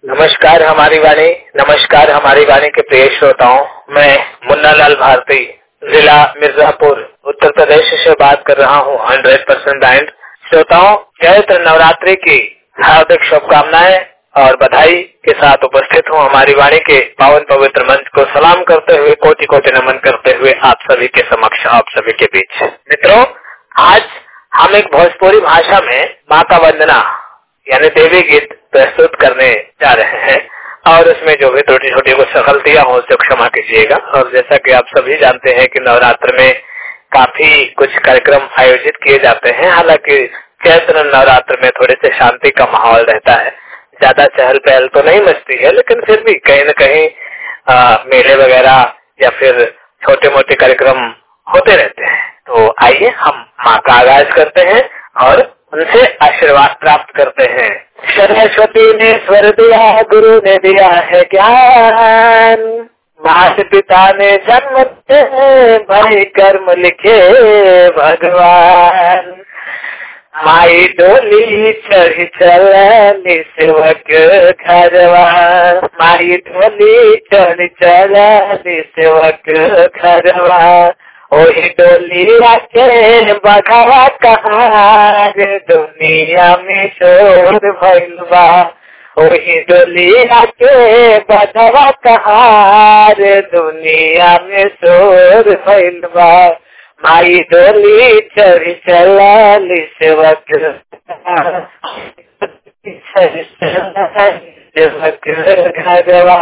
नमस्कार हमारी वाणी, नमस्कार हमारी वाणी के प्रिय श्रोताओं। मैं मुन्ना लाल भारती, जिला मिर्जापुर, उत्तर प्रदेश से बात कर रहा हूँ 100% बैंड। श्रोताओं, चैत्र नवरात्रि की हार्दिक शुभकामनाएं और बधाई के साथ उपस्थित हूँ हमारी वाणी के पावन पवित्र मंच को सलाम करते हुए, कोटि कोटि नमन करते हुए आप सभी के समक्ष, आप सभी के बीच। मित्रों, आज हम एक भोजपुरी भाषा में माँ का वंदना यानी देवी गीत प्रस्तुत करने जा रहे हैं और उसमें जो भी त्रुटि छोटी कुछ गलतियां हो उसे क्षमा कीजिएगा। और जैसा कि आप सभी जानते हैं कि नवरात्र में काफी कुछ कार्यक्रम आयोजित किए जाते हैं। हालांकि चैत्र नवरात्र में थोड़े से शांति का माहौल रहता है, ज्यादा चहल पहल तो नहीं मचती है, लेकिन फिर भी कहीं न कहीं मेले वगैरह या फिर छोटे मोटे कार्यक्रम होते रहते हैं। तो आइए हम माँ का आगाज करते हैं और उनसे आशीर्वाद प्राप्त करते हैं। सरस्वती ने स्वर दिया, गुरु ने दिया है ज्ञान, माता पिता ने जन्म दे, भाई कर्म लिखे भगवान। माई डोली चढ़ी चलनी सेवक घरवा, माई डोली चढ़ी चलनी सेवक घरवा। ओही डोलिया के बघवा कहार, दुनिया में शोर भइल बा। ओही डोलिया के बघवा कहार, दुनिया में शोर भइल बा। माई डोली चढ़ी चलली सेवक सेवक घरवा।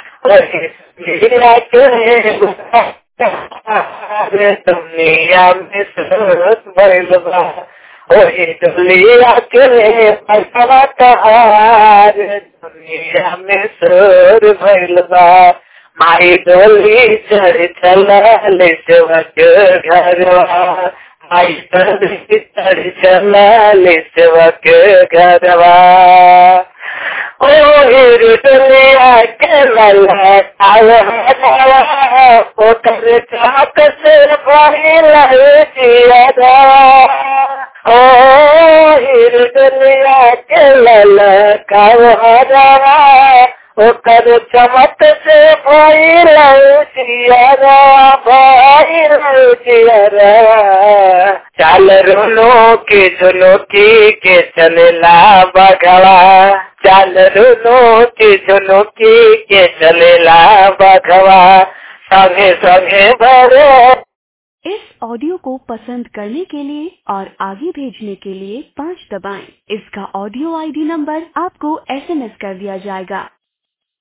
दुनिया में सूरत भइल बा। ओही डोलिया के बघवा कहार, दुनिया में शोर भइल बा। माई डोली चढ़ चलली सेवक घरवा, माई डोली चढ़ चलली सेवक घरवा। ओही डोलिया के ललकावा, ओकर चाक से भइल जियरा। ओही डोलिया के ललकावा, ओकर चमक से भइल जियरा, भइल जियरा। चाल रुनो के झुनुकी के चलेला बघवा, चाल रुनो के झुनुकी के चलेला बघवा। संगे संगे भरे। इस ऑडियो को पसंद करने के लिए और आगे भेजने के लिए 5 दबाएं। इसका ऑडियो ID नंबर आपको SMS कर दिया जाएगा।